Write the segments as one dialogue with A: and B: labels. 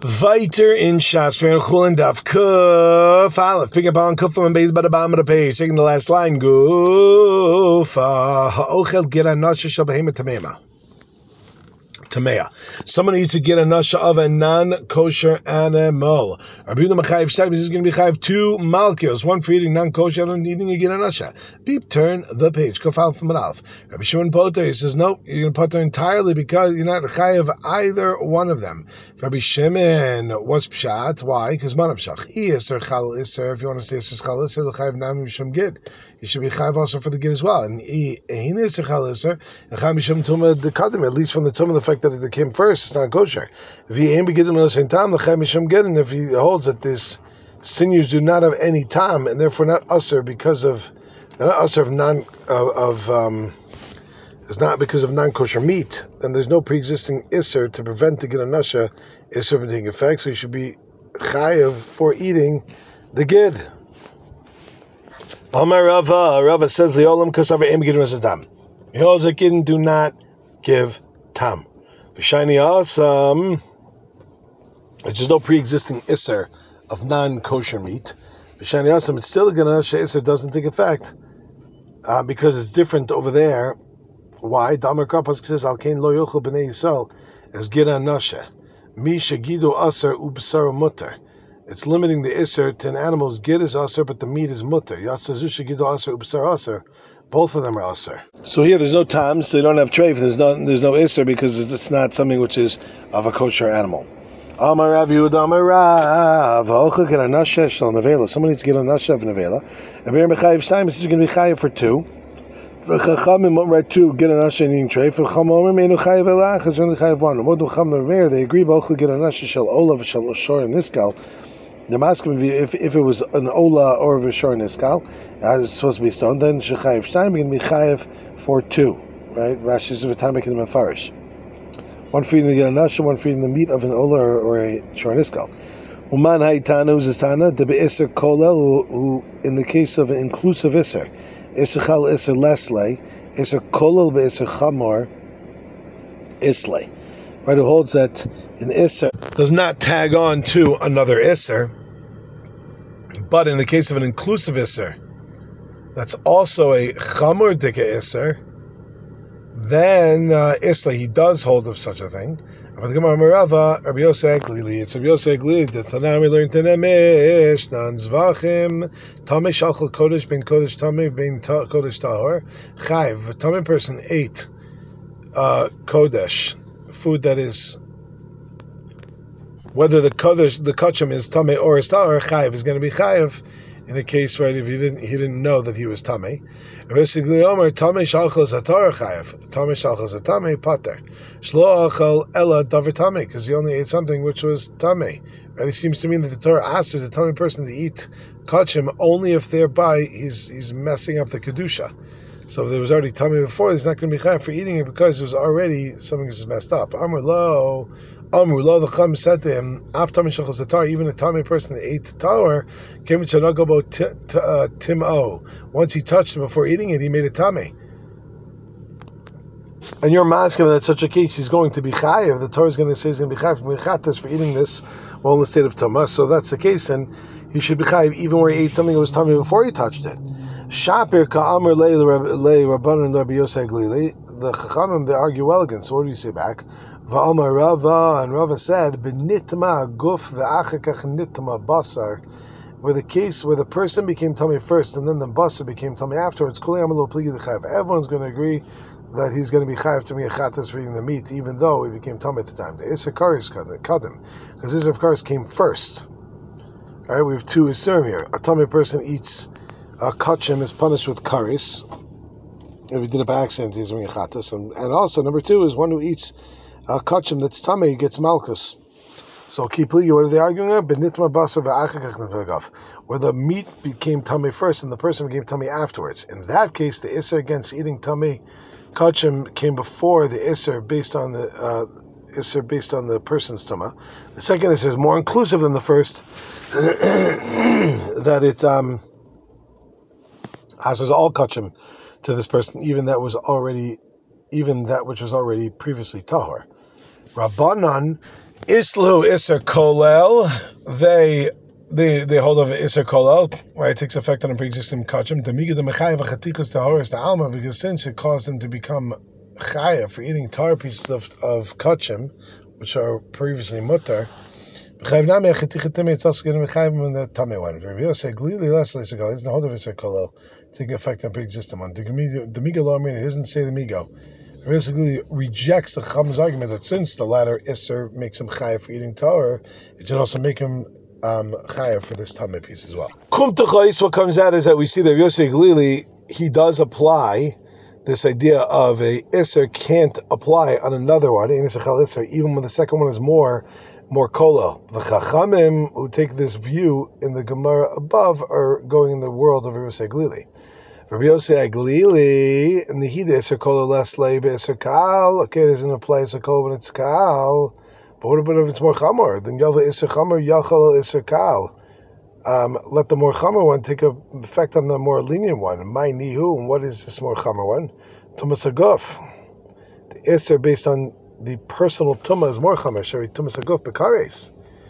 A: Weiter in Shas, Chulin Daf Kuf Aleph. Pick up on Kuf and base by the bottom of the page. Taking the last line. Guf Ha'ochel Gira Nasha Shabahim Tamema. Tamea. Someone needs to get a nasha of a non-kosher animal. Rabbi Yehuda Mechayev Shtaim is going to be chayev two malkios, one for eating non-kosher and eating a get a nasha. Beep, turn the page. Kofal from Alf. Rabbi Shimon Poter, he says, no, you're going to poter entirely because you're not chayev either one of them. Rabbi Shimon, what's pshat? Why? Because man of shach. Iser chal iser. If you want to say iser chal iser, the chayev nam mishum gid. You should be chayev also for the gid as well. And hin iser chal iser, the chayev mishum tumah dekadim, at least from the tumah, the fact that it came first, it's not kosher. If he ain't beginning at the same time, the chayev mishum gid, and if he holds that this sinews do not have any tam and therefore not usher because of they're not usher it's not because of non-kosher meat, then there's no pre-existing isser to prevent the gid nasha isser from taking effect. So you should be chayev for eating the gid. Amar Rava says the olam kasav aim gid tam. He holds that gid do not give tam. V'shani asam, which is no pre-existing isser of non-kosher meat. V'shani asam, it's still a gid nasha isser doesn't take effect because it's different over there. Why? Damar Kapas says Al Kain Lo Yochel Bnei Yisrael as Gira Nasha. Mi Shagido Aser Ubsar Mutter. It's limiting the Isser to an animal's Gid is Aser, but the meat is Mutter. Yasazu Shagido Aser Ubsar Aser. Both of them are Aser. So here there's no tam, so they don't have treif. There's no Isser because it's not something which is of a kosher animal. Amar Rav Yehuda Amar Rav Ochel Gira Nasha Shal Nevela. Someone needs to get a Nasha of Nevela. And Be'er Mechayev Stein, this is going to be Chayev for two. The Chachamim right to get a nasha and eating tray. For Chachamim meinu chayev elach is only chayev one. What do Chachamim they agree both get a nasha shel ola shel shor niskal. The maskim if it was an ola or a shor niskal as it's supposed to be stoned, then shechayev shtaim can be chayev for two. Right? Rashi says v'tamek in the mafarish. One for eating the nasha, one for eating the meat of an ola or a shor niskal. Uman haytanu is tana the beiser kolel who in the case of an inclusive iser. Iser chal iser leslay, iser kolel be'iser chamor islay. Right, who holds that an iser does not tag on to another iser, but in the case of an inclusive iser, that's also a chamor dika iser, then islay, he does hold of such a thing. But the Gemara Merava, Rabbi Yosef Glili, it's Rabbi Yosef Glili, the Tanami learned in a Mishnah, Zvachim, Tamei Shalchel Kodesh, Ben Kodesh Tamei, Ben Kodesh Tahor, Chayv, a Tamei person ate Kodesh, food that is, whether the Kodesh, the Kachim is Tamei or is Tahor, Chayv is going to be Chayv, in the case, right, if he didn't know that he was Tamei. Basically, Omer, Tamei Shalchel Zatar Chayev, Tamei Shalchel Zatamei Pater, Shlo Achel Ella Davar Tamei, because he only ate something which was Tamei. And it seems to mean that the Torah asks the Tamei person to eat Kachim only if thereby he's messing up the Kedusha. So if there was already Tamei before, he's not going to be Chayev for eating it because it was already something that's messed up. Amr Lo, the Chum said to him, After Tamei Zatar, even a Tamei person that ate Tower came to Nagabo Tim-O. Once he touched it before eating it, he made a Tamei. And you're masking that such a case he's going to be Chayev. The Torah is going to say he's going to be Chayev for eating this while in the state of Tamah. So that's the case, and he should be Chayev even where he ate something that was Tamei before he touched it. Shapir Ka'amr Le Rabbanan Rabbi Yosef Glili. The Chachamim, they argue well against. So what do you say back? Va'amar Rava, and Rava said, "B'nitma guf ve'achakach nitma basar." Where the case where the person became tummy first and then the basar became tummy afterwards. Everyone's going to agree that he's going to be chayav to be a chatas for eating the meat, even though he became tummy at the time. The Isser Karis kadim, because Isser Karis came first. All right, we have two Isser here. A tummy person eats a kachim is punished with karis. If he did it by accident, he's doing a chatas, and also number two is one who eats a kachim that's tummy gets malchus. So keep what are they arguing about? Where the meat became tummy first and the person became tummy afterwards. In that case, the isser against eating tummy kachim came before the isser based on the person's tumah. The second isser is more inclusive than the first, that it has all kachim to this person, even that which was already previously tahor. Rabbanan Islu Isser Kolel, they hold of Isser Kolel, right? It takes effect on a pre-existing kachim. The miga the mechayev chatikas tahoris the alma, because since it caused them to become chayav for eating tar pieces of kachim, which are previously mutar. It's also going to be chayav in the tamei one. Rabbi say glili less Isser Kolel. It's the hold of Isser Kolel taking effect on pre-existing one. The miga lo amin, it doesn't say the migo. Basically rejects the Chacham's argument that since the latter Isser makes him chayav for eating Torah, it should also make him chayav for this Tamei piece as well. Kum T'chais, what comes out is that we see that Yosef Glili, he does apply this idea of a Isser can't apply on another one, even when the second one is more kolel. The Chachamim who take this view in the Gemara above are going in the world of Yosef Glili. Rabbi Yosei Glili, and the Hida Isser Kol less Leib Isser Kal. Okay, it doesn't apply Isser Kol when it's Kal. But what about if it's more Chamor? Then Yalva Isser Chamor, Yachal Isser Kal. Let the more Chamor one take effect on the more lenient one. My Nihu, and what is this more Chamor one? Tumas Aguf. The Isser based on the personal Tumah is more Chamor. Shari Tumas Aguf Bekares.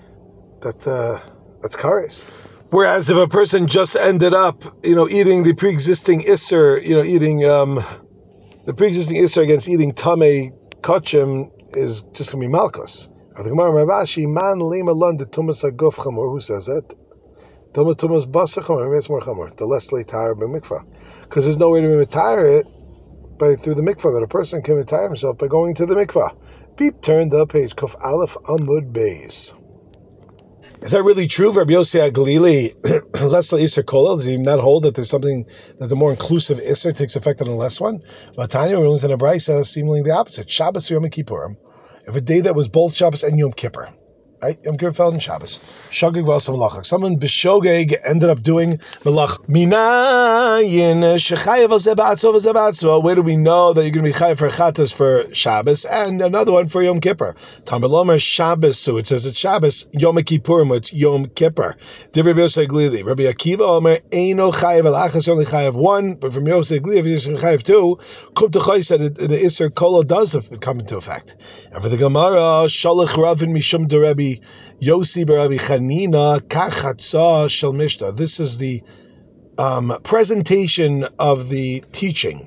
A: That's Kares. Whereas if a person just ended up, eating the pre-existing Isser, eating the pre-existing Isser against eating Tamei Kachim is just going to be Malchus. The Gemara Ravashi, Man Lema Lund, Tumas Aguf Chamor, who says that? Tumas Basar Chamor, it's more Chamor, the less Leitar B'mikvah. Because there's no way to retire it through the mikvah, but a person can retire himself by going to the mikvah. Beep, turn the page, Kuf Aleph Amud Beis. Is that really true? Rabbi Yosei Glili, less Isser Kolel, does he not hold that there's something that the more inclusive Isser takes effect on the less one? Vatanya rules in a brisa seemingly the opposite. Shabbos Yom Kippurim, if a day that was both Shabbos and Yom Kippur, right? Yom Kippur fell in Shabbos. Shogeg v'asa malach. Someone b'shogeg ended up doing malach. Minayin shechayev v'zeh ba'atzvo v'zeh ba'atzvo. Where do we know that you're going to be chayev for chatas for Shabbos and another one for Yom Kippur? Tam b'lomer Shabbos, so it says it's Shabbos. Yom Kippurim, it's Yom Kippur. Div Rabbi Yosei Glili. Rabbi Akiva Omer eino chayev alachas only chayev one, but from Yosei Glili if you're chayev two, kum t'chai said the Isser Kolo does come into effect. And for the Gemara, shalach ravin mishum derebi Yosi Barabi Chanina Kachatza Shel Mishta. This is the presentation of the teaching,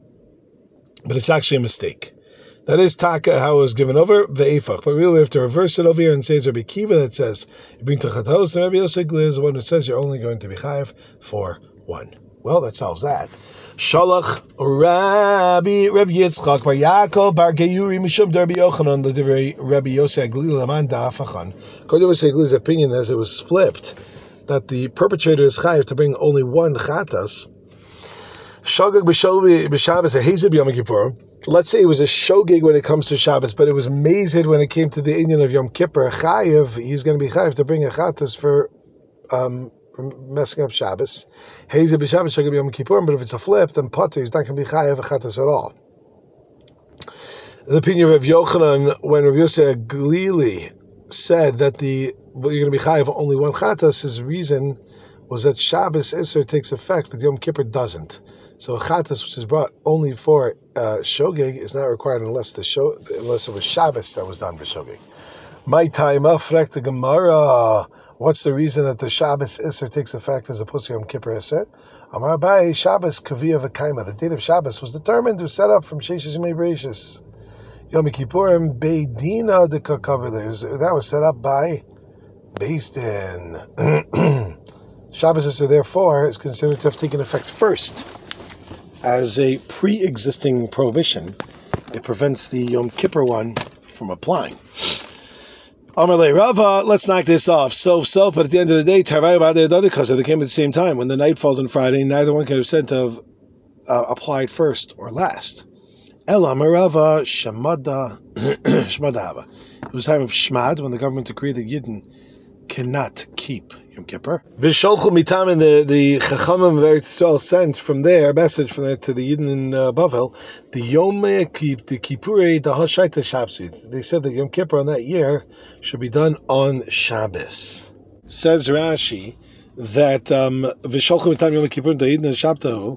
A: but it's actually a mistake. That is Taka how it was given over ve'efach. But really we have to reverse it over here and say it's Rabbi Kiva that says you bring to Chatos, and Rabbi Yosei Glili is the one who says you're only going to be chayav for one. Well, that solves that. Shalach Rabbi Yitzchak Bar Yaakov Bar Geyuri Mishum Rabbi Yochanan Rabbi Yosei Glili Laman Da'afachan. According to Yosei Glili's opinion, as it was flipped, that the perpetrator is chayav to bring only one chatas. Shogeg b'Shabbos a hazed b'Yom Kippur. Let's say it was a shogeg when it comes to Shabbos, but it was mazed when it came to the Indian of Yom Kippur. Chayav, he's going to be chayav to bring a chatas for messing up Shabbos. Hazed b'Shabbos shogeg b'Yom Kippur. But if it's a flip, then potter, he's not going to be chayav a chatas at all. The opinion of Rav Yochanan, when Rav Yosei Glili said that you're going to be chayav only one chatas, his reason was that Shabbos Isser takes effect, but Yom Kippur doesn't. So a chatas which is brought only for shogeg is not required unless it was Shabbos that was done for shogeg. My time, frek the Gemara. What's the reason that the Shabbos Isser takes effect as opposed to Yom Kippur Isser? Amar Abai Shabbos Kaviyah V'Kaima. The date of Shabbos was determined to set up from Sheshes Yemei Bereishis. Yom Kippurim Beidina de Kakaver. That was set up by Beis Din. Shabbos Isser, therefore, is considered to have taken effect first as a pre-existing prohibition. It prevents the Yom Kippur one from applying. Amalei Rava, let's knock this off. But at the end of the day, Tarvai Ba'adei Adadikaza, they came at the same time. When the night falls on Friday, neither one can have said to have applied first or last. Ela Merava Shemada Hava. It was time of Shmad when the government decreed that Yidden cannot keep Yom Kippur. Visholchu mitam, and the Chachamim of Eretz Yisrael sent from there a message from there to the Yidden in Bavel. The Yom Kippurei the Hashaita Shabsit. They said that Yom Kippur on that year should be done on Shabbos. Says Rashi that Visholchu mitam Yom Kippur the Yidden Shabtahu.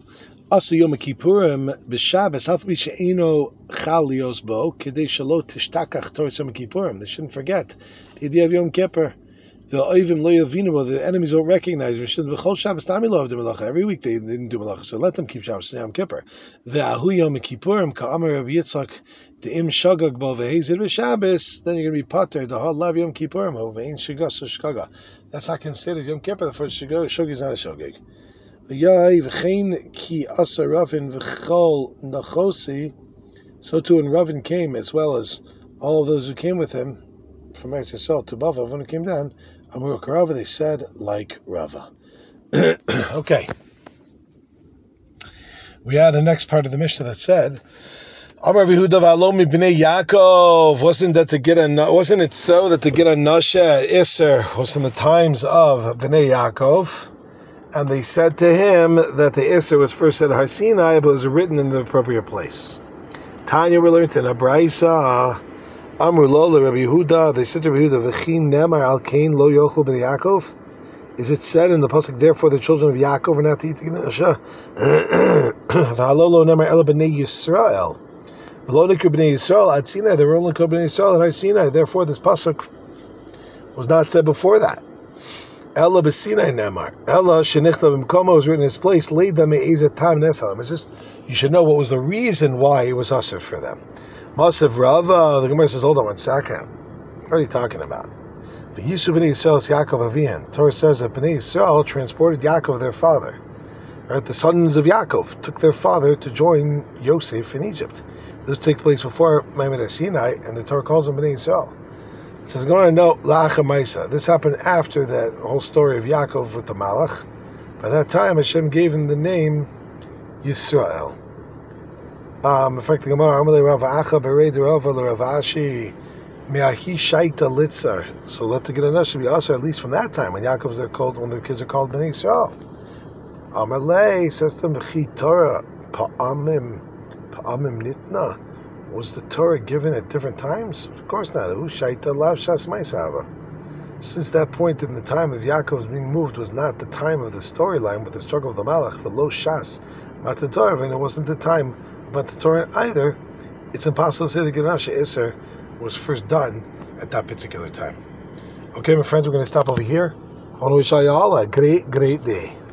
A: Asa Yom Kippurim b'Shabbos half she'eno chalios bo kedei shelo tishtakach toras Yom Kippurim. They shouldn't forget the idea of Yom Kippur. The oivim lo yavinu, the enemies won't recognize. V'chol Shabbos tami lo avdim malacha. Every week they didn't do malacha, so let them keep Shabbos and Yom Kippur. Ve'ahu Yom Kippurim ka'amar Rabbi Yitzchak de'im shagag bo ve'hezid v'Shabbos. Then you're going to be pater the hard lav Yom Kippurim ho ve'in shigas shkaga. That's not considered Yom Kippur. The first shogeg is not a shogeg. V'yai v'chein ki asa Ravin v'chol nachosi. So too when Ravin came, as well as all of those who came with him from Eretz Yisrael to Bavel, when it came down, Amur Karava, they said like Rava. Okay. We had the next part of the Mishnah that said, Amar Yehuda v'alomi b'nei Yaakov. Wasn't it so that to get a nasha Isser was in the times of b'nei Yaakov? And they said to him that the Isser was first said Har Sinai, but was written in the appropriate place. Tanya, we learned in a Braisa. Amru lo Rabbi Yehuda. They said to Rabbi Yehuda, "V'chin nemar al kain lo yochel b'nei Yaakov." Is it said in the pasuk, therefore the children of Yaakov are not to eat the nasha? V'halolo nemar ela b'nei Yisrael. V'lo nikru b'nei Yisrael ad Sinai. They were only called b'nei Yisrael at Har Sinai. Therefore, this pasuk was not said before that. Ella b'Sinai nemar. Ella shenichtav b'mkomo was written in his place. Leida me'ezet tam nesalim. It's just you should know what was the reason why it was usher for them. Masav Rava, the Gemara says, hold on one second. What are you talking about? The Yisuf b'nei Yisrael is Yaakov Avian. Torah says that b'nei Yisrael transported Yaakov, their father. Right? The sons of Yaakov took their father to join Yosef in Egypt. This took place before Ma'amad Sinai, and the Torah calls them b'nei Yisrael. It says, going to note, La'acha Maisa. This happened after that whole story of Yaakov with the Malach. By that time, Hashem gave him the name Yisrael. In fact, the Gemara, Amalei Rav Acha Berei Derava LeRav Ashi Me'ahi Shaita Litzar. So let the Gedana should be also at least from that time when Yaakov's there called, when the kids are called Bnei Yisrael. Amalei says to him, V'chi Torah Pa'amim Nitna. Was the Torah given at different times? Of course not. Who Shaita Lav Shas Maisava. Since that point in the time of Yaakov's being moved was not the time of the storyline with the struggle of the Malach, the Lo Shas Matan Torah, and it wasn't the time about the Torah either, it's impossible to say the Genasha Isser was first done at that particular time. Okay, my friends, we're going to stop over here. I want to wish you all a great, great day.